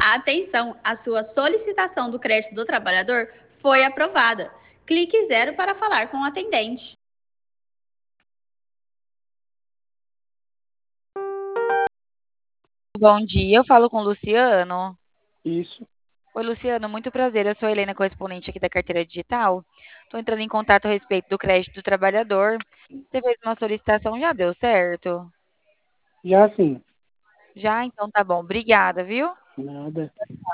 Atenção, a sua solicitação do crédito do trabalhador foi aprovada. Clique 0 para falar com o atendente. Bom dia, eu falo com o Luciano. Isso. Oi, Luciano, muito prazer. Eu sou a Helena, correspondente aqui da Carteira Digital. Estou entrando em contato a respeito do crédito do trabalhador. Você fez uma solicitação, já deu certo? Já sim. Já? Então tá bom. Obrigada, viu? Nada.